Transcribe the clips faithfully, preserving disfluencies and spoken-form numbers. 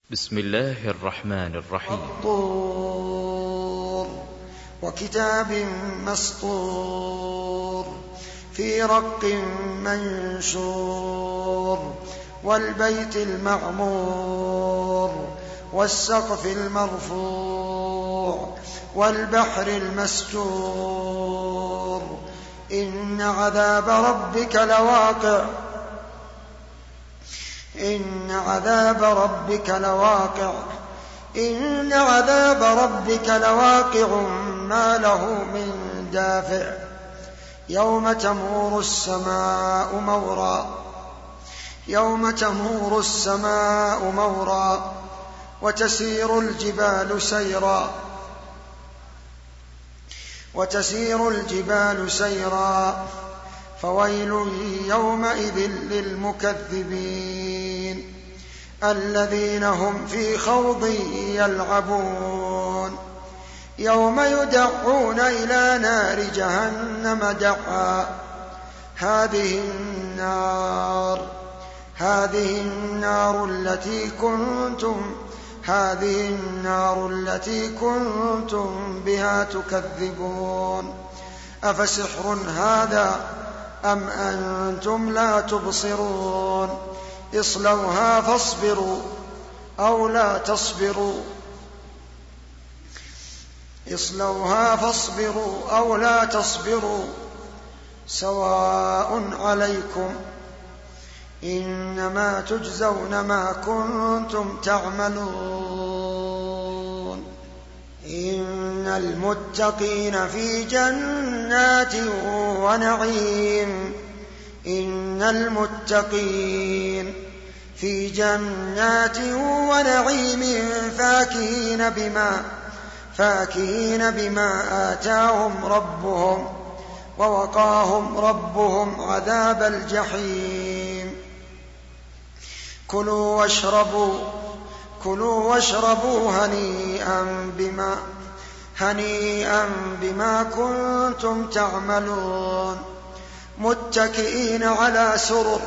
بسم الله الرحمن الرحيم. والطور وكتاب مسطور في رق منشور والبيت المعمور والسقف المرفوع والبحر المسجور إن عذاب ربك لواقع إن عذاب ربك لواقع إن عذاب ربك لواقع ما له من دافع يوم تمور السماء مورا يوم تمور السماء مورا وتسير الجبال سيرا وتسير الجبال سيرا فويل يومئذ للمكذبين الذين هم في خوض يلعبون يوم يدعون إلى نار جهنم دعا هذه النار هذه النار التي كنتم هذه النار التي كنتم بها تكذبون أفسحر هذا أم أنتم لا تبصرون اصلوها فاصبروا أو لا تصبروا اصلوها فاصبروا أو لا تصبروا سواء عليكم إنما تجزون ما كنتم تعملون إن المتقين في جنات ونعيم إن المتقين في جنات ونعيم فاكهين بما فاكهين بما آتاهم ربهم ووقاهم ربهم عذاب الجحيم كلوا واشربوا كلوا واشربوا هنيئا بما هنيئا بما كنتم تعملون متكئين على سرر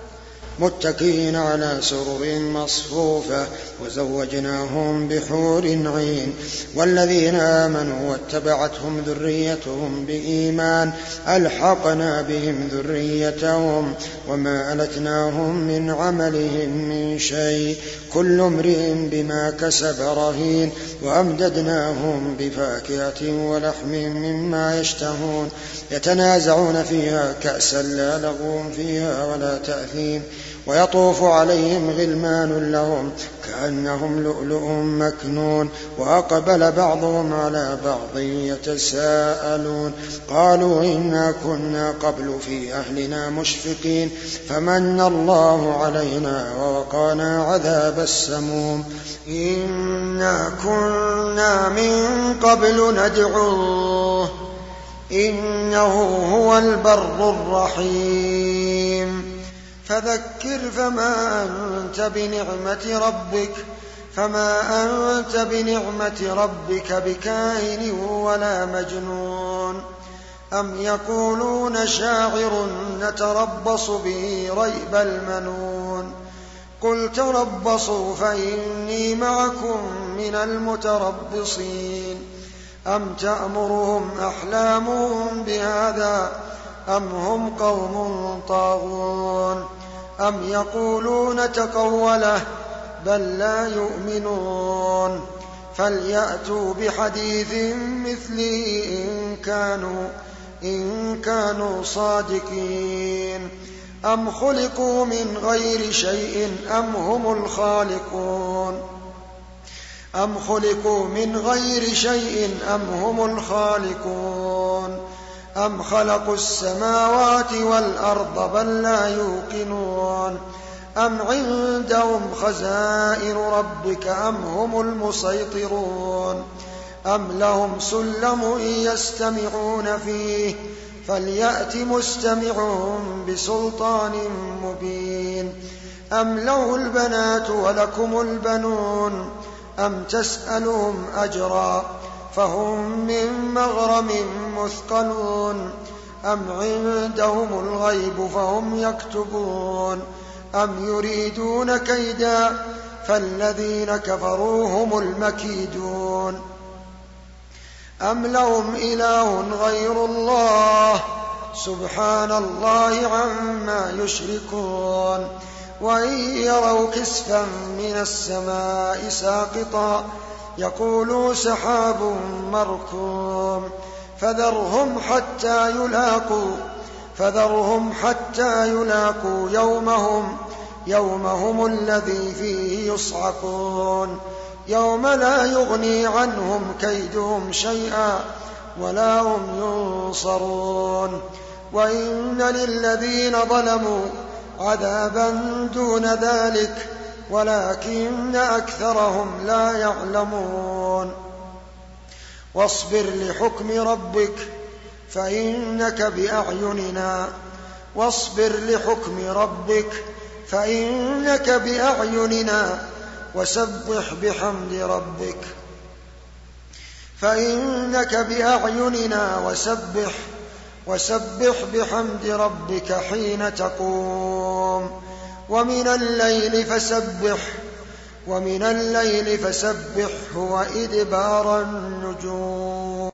متكئين على سرر مصفوفة وزوجناهم بحور عين والذين آمنوا واتبعتهم ذريتهم بإيمان ألحقنا بهم ذريتهم وما ألتناهم من عملهم من شيء كل امرئ بما كسب رهين وأمددناهم بفاكهة ولحم مما يشتهون يتنازعون فيها كأسا لا لغو فيها ولا تأثيم ويطوف عليهم غلمان لهم كأنهم لؤلؤ مكنون وأقبل بعضهم على بعض يتساءلون قالوا إنا كنا قبل في أهلنا مشفقين فمن الله علينا ووقانا عذاب السموم إنا كنا من قبل ندعوه إنه هو البر الرحيم فذكر فما أنت بنعمة ربك فما أنت بنعمة ربك بكاهن ولا مجنون أم يقولون شاعر نتربص به ريب المنون قل تربصوا فإني معكم من المتربصين أم تأمرهم أحلامهم بهذا أم هم قوم طاغون أم يقولون تقوله بل لا يؤمنون فليأتوا بحديث مثله إن كانوا إن كانوا صادقين أم خلقوا من غير شيء أم هم الخالقون أم خلقوا من غير شيء أم هم الخالقون أم خلقوا السماوات والأرض بل لا يوقنون أم عندهم خزائن ربك أم هم المسيطرون أم لهم سلم يستمعون فيه فليأت مستمعهم بسلطان مبين أم له البنات ولكم البنون أم تسألهم أجرا فهم من مغرم مثقلون أم عندهم الغيب فهم يكتبون أم يريدون كيدا فالذين كفروا هم المكيدون. أم لهم إله غير الله سبحان الله عما يشركون. وإن يروا كسفا من السماء ساقطا يقولوا سحاب مركوم فذرهم حتى يلاقوا فذرهم حتى يلاقوا يومهم يومهم الذي فيه يصعقون يوم لا يغني عنهم كيدهم شيئا ولا هم ينصرون. وإن للذين ظلموا عذابا دون ذلك ولكن أكثرهم لا يعلمون. واصبر لحكم ربك فإنك بأعيننا واصبر لحكم ربك فإنك بأعيننا وسبح بحمد ربك فإنك بأعيننا وسبح وسبح بحمد ربك حين تقوم ومن الليل فسبح ومن الليل فسبحه وإدبار النجوم.